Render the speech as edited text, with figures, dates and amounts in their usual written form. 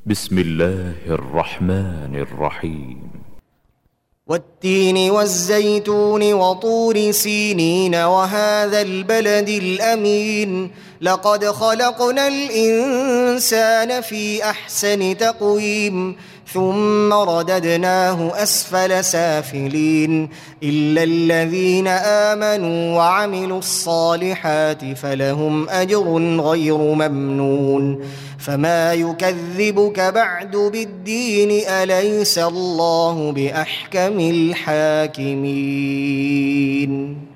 بسم الله الرحمن الرحيم. والتين والزيتون وطور سينين وهذا البلد الأمين لقد خلقنا الإنسان في أحسن تقويم ثم رددناه أسفل سافلين إلا الذين آمنوا وعملوا الصالحات فلهم أجر غير ممنون فما يكذبك بعد بالدين أليس الله بأحكم الحاكمين.